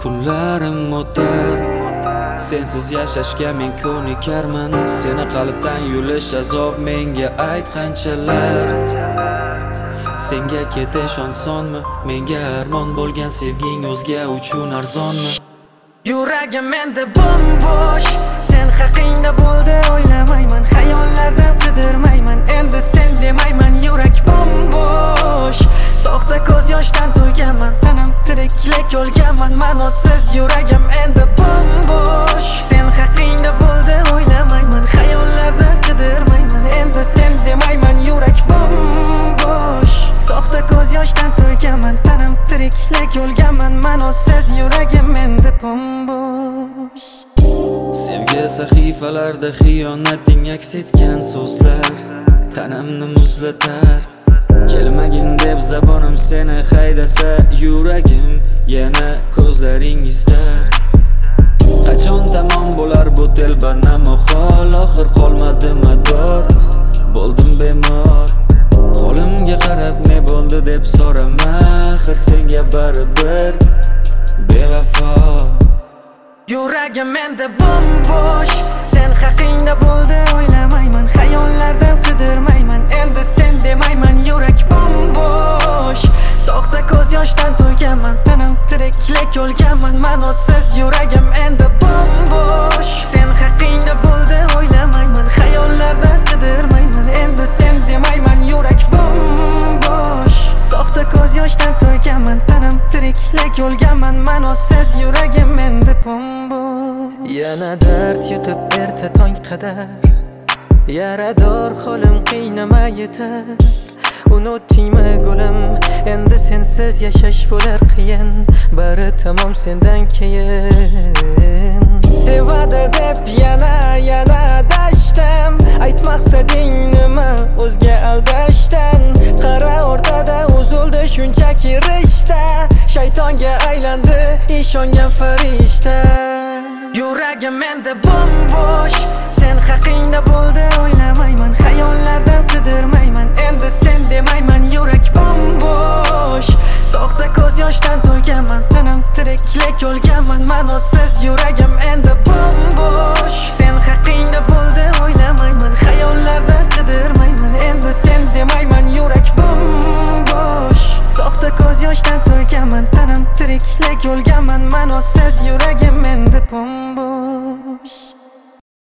Kunlarim o'tar, sensiz yashashga men ko'nikarman. Seni qalbdan yulish azob, menga ayt qanchalar. Senga ketish osonmi? Menga armon bo'lgan sevging o'zga uchun arzonmi? Yuragim endi bo'sh, sen haqingda bo'ldi o'ylamayman, xayollardan qidirmayman, endi sen demayman. Yurak bo'sh, soxta ko'z yoshdan to'yganman, tanam tiriklik o'lganman, ma'nosiz yuragim endi bo'sh. Sen haqingda bo'ldi o'ylamayman, xayollardan qidirmayman, endi sen demayman. Yurak bo'sh, soxta ko'z yoshdan to'yganman, tanam tiriklik o'lganman, ma'nosiz yuragim endi bo'sh. Sevgi sahifalarda xiyonating aks etgan so'zlar tanamni muzlatar. Kelmagin deb zabonim seni haydasa, yuragim yana ko'zlaring istar. Qachon tamom bo'lar bu telbana mohol, oxir qolmadi mador, bo'ldim bemor. Qo'limga qarab ne bo'ldi deb so'rama, axir senga baribir bevafo. Yuragim endi bo'sh, sen haqingda bo'ldi o'ylamayman, xayollardan qidirmayman, endi sen demayman. Yurak bo'sh, soxta ko'z yoshdan to'yganman, tanam tiriklik o'lganman, ma'nosiz yuragim endi bo'sh. Sen haqingda bo'ldi o'ylamayman, xayollardan qidirmayman, endi sen demayman. Yurak bo'sh, soxta ko'z yoshdan to'yganman, tanam tiriklik o'lganman, ma'nosiz yuragim endi bo'sh. Yana dard yutib erta tong qadar, yarador holim qiynama yetar. Unutdingmi gulim, endi sensiz yashash bo'lar qiyin, bari tamom sendan keyin. Sevadi deb yana adashdim, ayt maqsading nima, o'zga aldashdan. Qara o'rtada uzildi shunchaki rishta, shaytonga aylandi ishongan farishta. Yuragim endi bo'sh, sen haqingda bo'ldi o'ylamayman, xayollardan qidirmayman, endi sen demayman. Yurak bo'sh, soxta ko'z yoshdan to'yganman, tanam tiriklik o'lganman, ma'nosiz yuragim